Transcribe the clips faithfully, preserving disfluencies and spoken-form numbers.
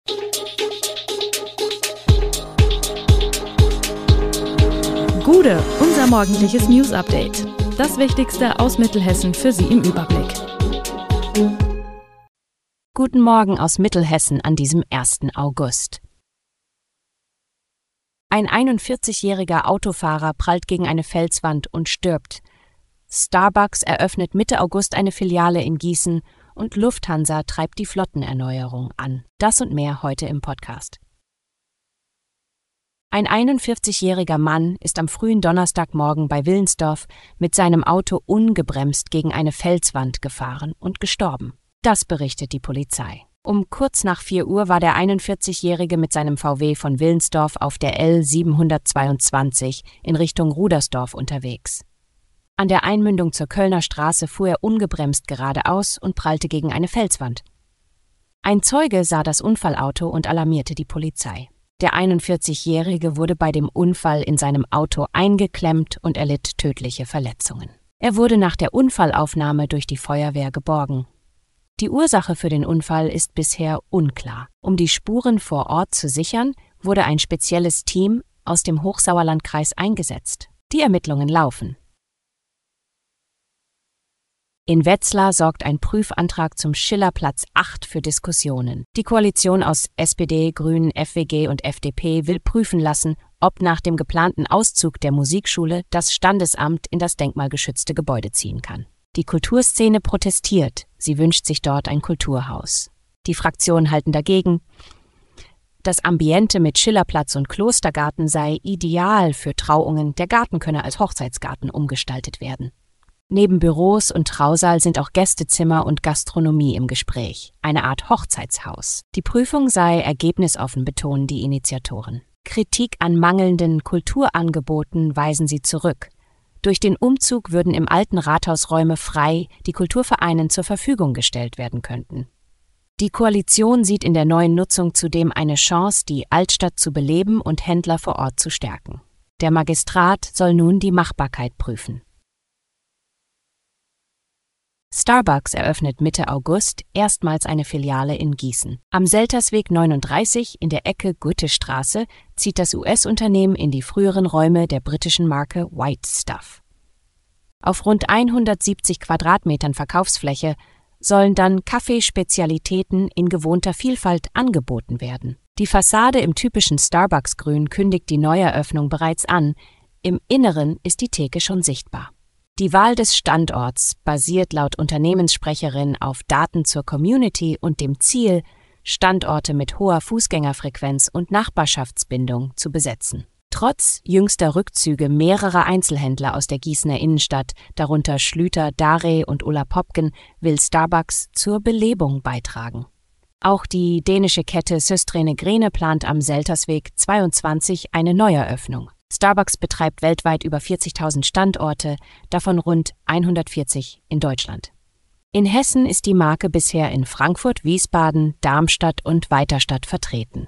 Gude, unser morgendliches News-Update. Das Wichtigste aus Mittelhessen für Sie im Überblick. Guten Morgen aus Mittelhessen an diesem ersten August. Ein einundvierzigjähriger Autofahrer prallt gegen eine Felswand und stirbt. Starbucks eröffnet Mitte August eine Filiale in Gießen und Lufthansa treibt die Flottenerneuerung an. Das und mehr heute im Podcast. Ein einundvierzigjähriger Mann ist am frühen Donnerstagmorgen bei Willensdorf mit seinem Auto ungebremst gegen eine Felswand gefahren und gestorben. Das berichtet die Polizei. Um kurz nach vier Uhr war der einundvierzigjährige mit seinem V W von Willensdorf auf der L siebenhundertzweiundzwanzig in Richtung Rudersdorf unterwegs. An der Einmündung zur Kölner Straße fuhr er ungebremst geradeaus und prallte gegen eine Felswand. Ein Zeuge sah das Unfallauto und alarmierte die Polizei. Der einundvierzigjährige wurde bei dem Unfall in seinem Auto eingeklemmt und erlitt tödliche Verletzungen. Er wurde nach der Unfallaufnahme durch die Feuerwehr geborgen. Die Ursache für den Unfall ist bisher unklar. Um die Spuren vor Ort zu sichern, wurde ein spezielles Team aus dem Hochsauerlandkreis eingesetzt. Die Ermittlungen laufen. In Wetzlar sorgt ein Prüfantrag zum Schillerplatz acht für Diskussionen. Die Koalition aus S P D, Grünen, F W G und F D P will prüfen lassen, ob nach dem geplanten Auszug der Musikschule das Standesamt in das denkmalgeschützte Gebäude ziehen kann. Die Kulturszene protestiert, sie wünscht sich dort ein Kulturhaus. Die Fraktionen halten dagegen. Das Ambiente mit Schillerplatz und Klostergarten sei ideal für Trauungen, der Garten könne als Hochzeitsgarten umgestaltet werden. Neben Büros und Trausaal sind auch Gästezimmer und Gastronomie im Gespräch, eine Art Hochzeitshaus. Die Prüfung sei ergebnisoffen, betonen die Initiatoren. Kritik an mangelnden Kulturangeboten weisen sie zurück. Durch den Umzug würden im alten Rathaus Räume frei, die Kulturvereinen zur Verfügung gestellt werden könnten. Die Koalition sieht in der neuen Nutzung zudem eine Chance, die Altstadt zu beleben und Händler vor Ort zu stärken. Der Magistrat soll nun die Machbarkeit prüfen. Starbucks eröffnet Mitte August erstmals eine Filiale in Gießen. Am Seltersweg neununddreißig in der Ecke Goethestraße zieht das U S-Unternehmen in die früheren Räume der britischen Marke White Stuff. Auf rund hundertsiebzig Quadratmetern Verkaufsfläche sollen dann Kaffeespezialitäten in gewohnter Vielfalt angeboten werden. Die Fassade im typischen Starbucks-Grün kündigt die Neueröffnung bereits an, im Inneren ist die Theke schon sichtbar. Die Wahl des Standorts basiert laut Unternehmenssprecherin auf Daten zur Community und dem Ziel, Standorte mit hoher Fußgängerfrequenz und Nachbarschaftsbindung zu besetzen. Trotz jüngster Rückzüge mehrerer Einzelhändler aus der Gießener Innenstadt, darunter Schlüter, Dare und Ulla Popken, will Starbucks zur Belebung beitragen. Auch die dänische Kette Søstrene Grene plant am Seltersweg zweiundzwanzig eine Neueröffnung. Starbucks betreibt weltweit über vierzigtausend Standorte, davon rund hundertvierzig in Deutschland. In Hessen ist die Marke bisher in Frankfurt, Wiesbaden, Darmstadt und Weiterstadt vertreten.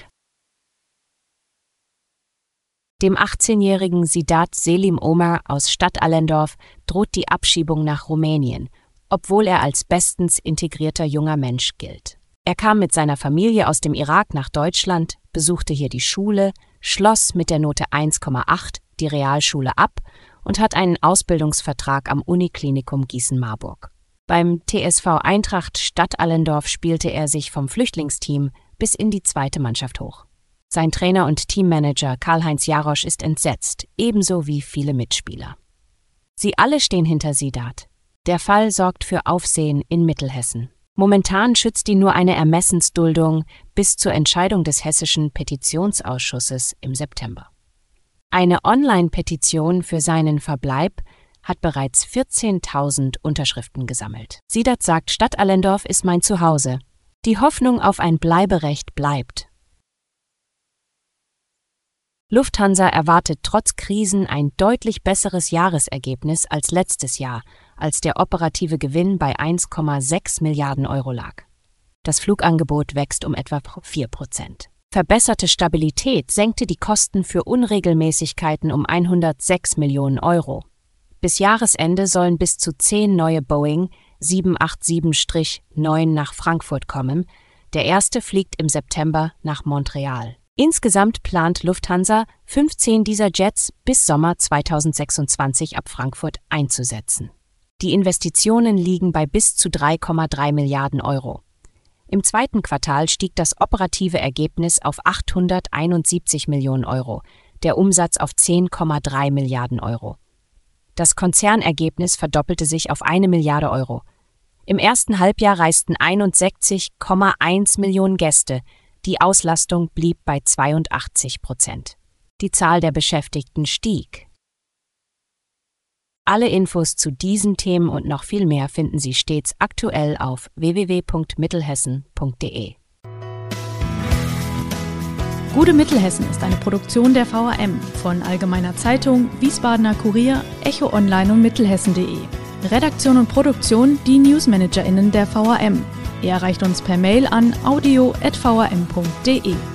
Dem achtzehnjährigen Sidat Selim Omar aus Stadtallendorf droht die Abschiebung nach Rumänien, obwohl er als bestens integrierter junger Mensch gilt. Er kam mit seiner Familie aus dem Irak nach Deutschland, besuchte hier die Schule, schloss mit der Note eins Komma acht die Realschule ab und hat einen Ausbildungsvertrag am Uniklinikum Gießen-Marburg. Beim T S V Eintracht Stadtallendorf spielte er sich vom Flüchtlingsteam bis in die zweite Mannschaft hoch. Sein Trainer und Teammanager Karl-Heinz Jarosch ist entsetzt, ebenso wie viele Mitspieler. Sie alle stehen hinter Sidat. Der Fall sorgt für Aufsehen in Mittelhessen. Momentan schützt ihn nur eine Ermessensduldung bis zur Entscheidung des Hessischen Petitionsausschusses im September. Eine Online-Petition für seinen Verbleib hat bereits vierzehntausend Unterschriften gesammelt. Sidat sagt, Stadtallendorf ist mein Zuhause. Die Hoffnung auf ein Bleiberecht bleibt. Lufthansa erwartet trotz Krisen ein deutlich besseres Jahresergebnis als letztes Jahr, als der operative Gewinn bei eins Komma sechs Milliarden Euro lag. Das Flugangebot wächst um etwa vier Prozent. Verbesserte Stabilität senkte die Kosten für Unregelmäßigkeiten um hundertsechs Millionen Euro. Bis Jahresende sollen bis zu zehn neue Boeing sieben acht sieben neun nach Frankfurt kommen, Der erste fliegt im September nach Montreal. Insgesamt plant Lufthansa, fünfzehn dieser Jets bis Sommer zweitausendsechsundzwanzig ab Frankfurt einzusetzen. Die Investitionen liegen bei bis zu drei Komma drei Milliarden Euro. Im zweiten Quartal stieg das operative Ergebnis auf achthunderteinundsiebzig Millionen Euro, der Umsatz auf zehn Komma drei Milliarden Euro. Das Konzernergebnis verdoppelte sich auf eine Milliarde Euro. Im ersten Halbjahr reisten einundsechzig Komma eins Millionen Gäste, die Auslastung blieb bei zweiundachtzig Prozent. Die Zahl der Beschäftigten stieg. Alle Infos zu diesen Themen und noch viel mehr finden Sie stets aktuell auf w w w punkt mittelhessen punkt d e. Gute Mittelhessen ist eine Produktion der V A M von Allgemeiner Zeitung, Wiesbadener Kurier, Echo Online und Mittelhessen punkt d e. Redaktion und Produktion die NewsmanagerInnen der V A M. Ihr erreicht uns per Mail an audio at v a m punkt d e.